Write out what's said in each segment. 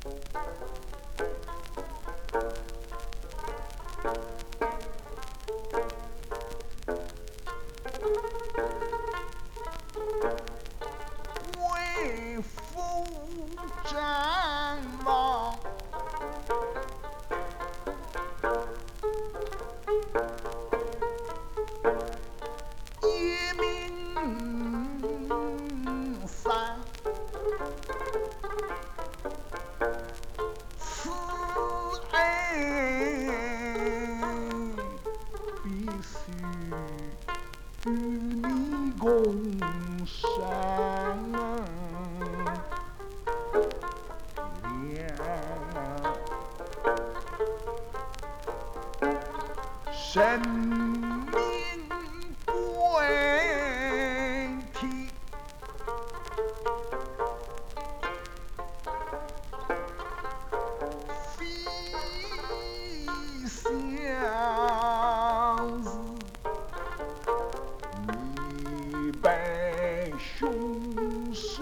为父战亡，一命丧，此恩必须与你共商量。生命贵体，非相似。你本兄是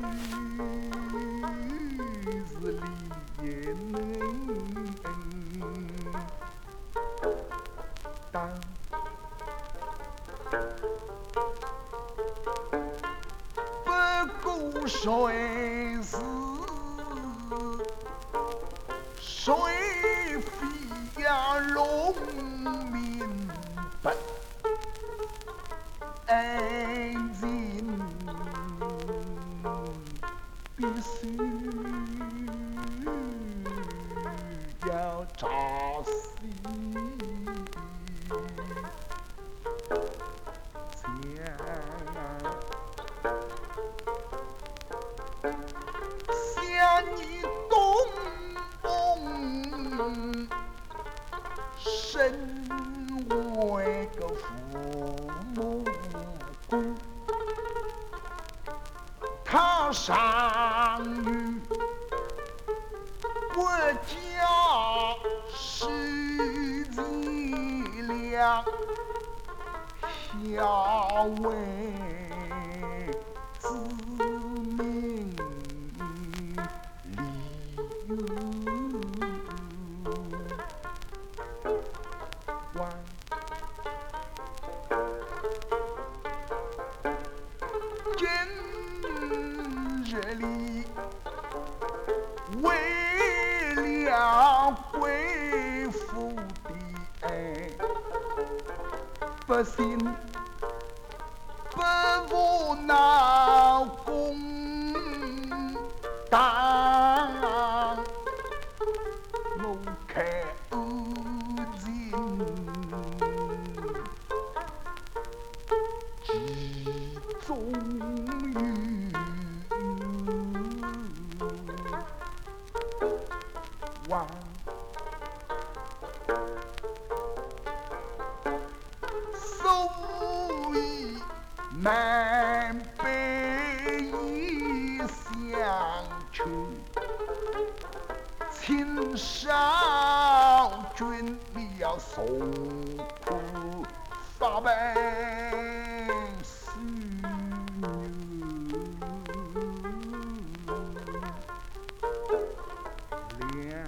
烈能当。不顾谁是谁非呀农民本恩情必须要扎实想你东风身为个父母官，他善于我家是脊梁，孝为子民立万。今日里为了贵妇的爱，不信不负闹公当，我看情其中有望。所以南北已相求，秦少君你要送苦发奔死娘，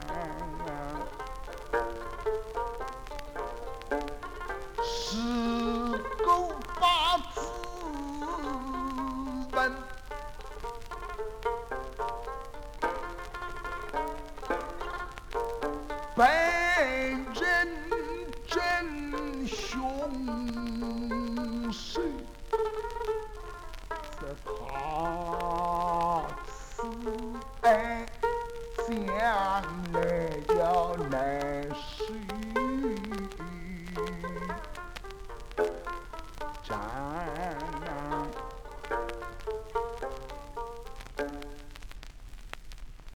是狗把子问，本人真凶手，是他此爱将来要难。